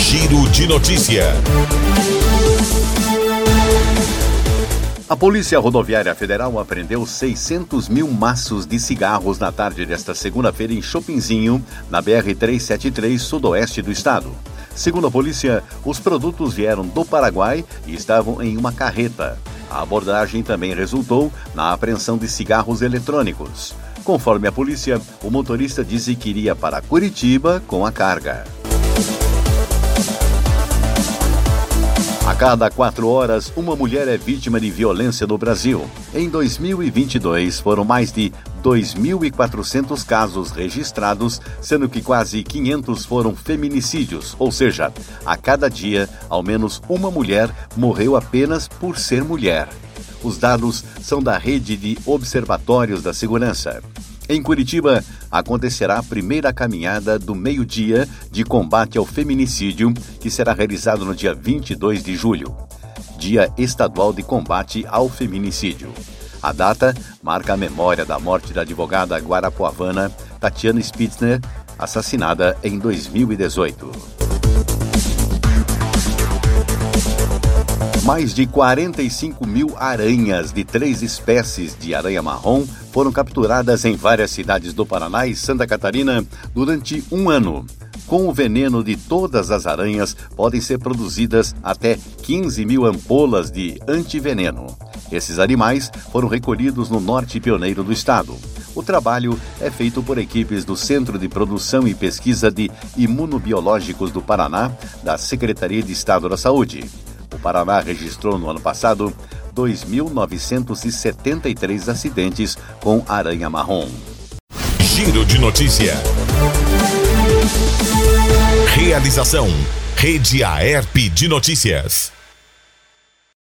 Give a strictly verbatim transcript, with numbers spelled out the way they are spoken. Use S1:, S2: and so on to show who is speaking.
S1: Giro de Notícia.
S2: A Polícia Rodoviária Federal apreendeu seiscentos mil maços de cigarros na tarde desta segunda-feira em Chopinzinho, na B R trezentos e setenta e três, sudoeste do estado. Segundo a polícia, os produtos vieram do Paraguai e estavam em uma carreta. A abordagem também resultou na apreensão de cigarros eletrônicos. Conforme a polícia, o motorista disse que iria para Curitiba com a carga. A cada quatro horas, uma mulher é vítima de violência no Brasil. Em dois mil e vinte e dois, foram mais de dois mil e quatrocentos casos registrados, sendo que quase quinhentos foram feminicídios, ou seja, a cada dia, ao menos uma mulher morreu apenas por ser mulher. Os dados são da Rede de Observatórios da Segurança. Em Curitiba, acontecerá a primeira caminhada do meio-dia de combate ao feminicídio, que será realizado no dia vinte e dois de julho, Dia Estadual de Combate ao Feminicídio. A data marca a memória da morte da advogada guarapuavana Tatiana Spitzner, assassinada em dois mil e dezoito. Mais de quarenta e cinco mil aranhas de três espécies de aranha marrom foram capturadas em várias cidades do Paraná e Santa Catarina durante um ano. Com o veneno de todas as aranhas, podem ser produzidas até quinze mil ampolas de antiveneno. Esses animais foram recolhidos no norte pioneiro do estado. O trabalho é feito por equipes do Centro de Produção e Pesquisa de Imunobiológicos do Paraná, da Secretaria de Estado da Saúde. O Paraná registrou no ano passado dois mil novecentos e setenta e três acidentes com aranha marrom.
S1: Giro de Notícia. Realização: Rede Aerp de Notícias.